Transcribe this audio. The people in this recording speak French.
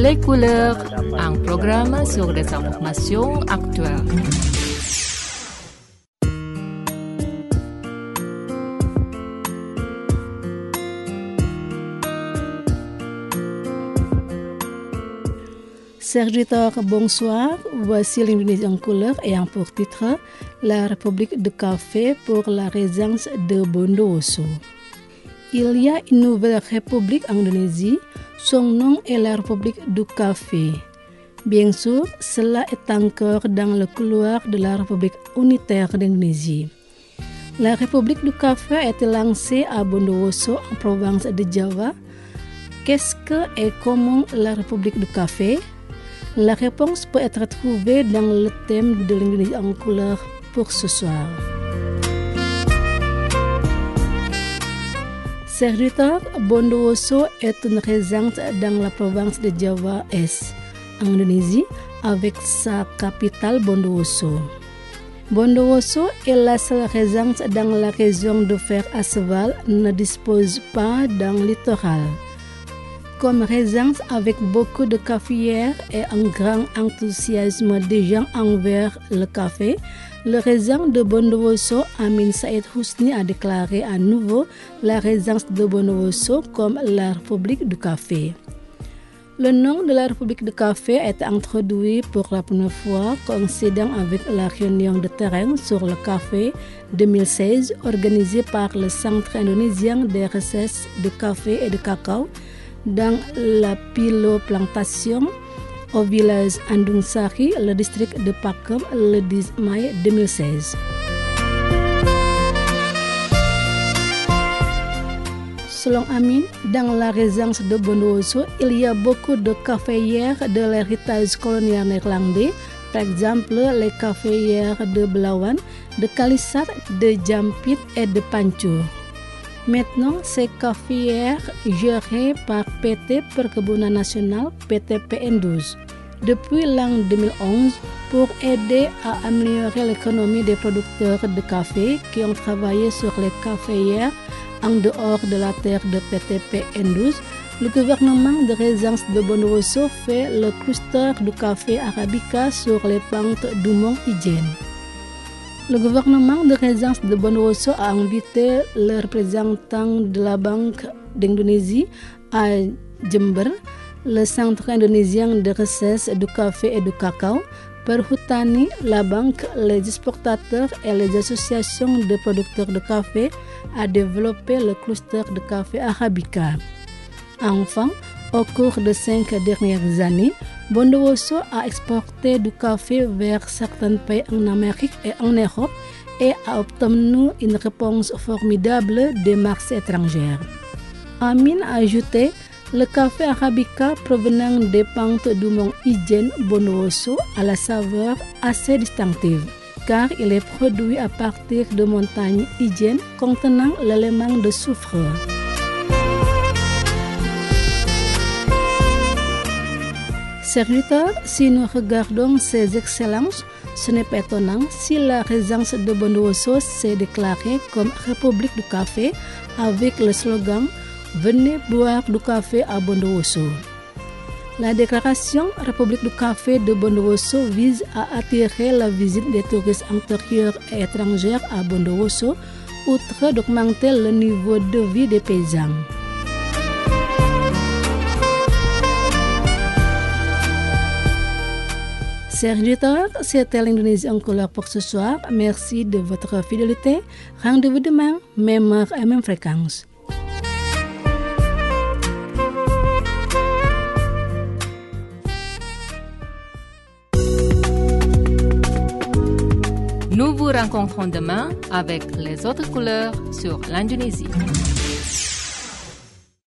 Les couleurs, un programme sur les informations actuelles. Chers auditeurs, bonsoir. Voici l'Indonésie en couleur et en pour titre la République du café pour la régence de Bondowoso. Il y a une nouvelle république en Indonésie. Son nom est la République du café. Bien sûr, cela est encore dans le couloir de la République unitaire d'Indonésie. La République du café a été lancée à Bondowoso en province de Java. Qu'est-ce que et comment la République du café? La réponse peut être trouvée dans le thème de l'Indonésie en couleur pour ce soir. Serviteur, Bondowoso est une régence dans la province de Java Est, en Indonésie, avec sa capitale Bondowoso. Bondowoso est la seule régence dans la région de Fer à Cheval, ne dispose pas d'un littoral. Comme régence avec beaucoup de caféières et un grand enthousiasme des gens envers le café, le régent de Bondowoso, Amin Said Husni, a déclaré à nouveau la régence de Bondowoso comme la République du café. Le nom de la République du café a été introduit pour la première fois coïncidant avec la réunion de terrain sur le café 2016 organisée par le Centre indonésien des recherches de café et de cacao dans la piloplantation au village Andung Sari, le district de Pakem, le 10 mai 2016. Selon Amin, dans la régence de Bondowoso, il y a beaucoup de caféières de l'héritage colonial néerlandais, par exemple les caféières de Belawan, de Kalisat, de Jampit et de Pancur. Maintenant, ces caféières gérées par PT Perkebunan Nasional, PT PN12. Depuis l'an 2011, pour aider à améliorer l'économie des producteurs de café qui ont travaillé sur les caféières en dehors de la terre de PT PN12, le gouvernement de régence de Bondowoso fait le cluster du café arabica sur les pentes du mont Ijen. Le gouvernement de régence de Bondowoso a invité le représentant de la Banque d'Indonésie à Jember, le Centre indonésien de recherche du café et du cacao, Perhutani, la banque, les exportateurs et les associations de producteurs de café à développer le cluster de café arabica. Enfin, au cours des 5 dernières années, Bondowoso a exporté du café vers certains pays en Amérique et en Europe et a obtenu une réponse formidable des marchés étrangers. Amin a ajouté, le café arabica provenant des pentes du mont Ijen Bondowoso a la saveur assez distinctive, car il est produit à partir de montagnes Ijen contenant l'élément de soufre. Serviteur, si nous regardons ces excellences, ce n'est pas étonnant si la régence de Bondowoso s'est déclarée comme République du café avec le slogan « Venez boire du café à Bondowoso ». La déclaration République du café de Bondowoso vise à attirer la visite des touristes intérieurs et étrangers à Bondowoso, outre d'augmenter le niveau de vie des paysans. Chers auditeurs, c'était l'Indonésie en couleur pour ce soir. Merci de votre fidélité. Rendez-vous demain, même heure et même fréquence. Nous vous rencontrons demain avec les autres couleurs sur l'Indonésie.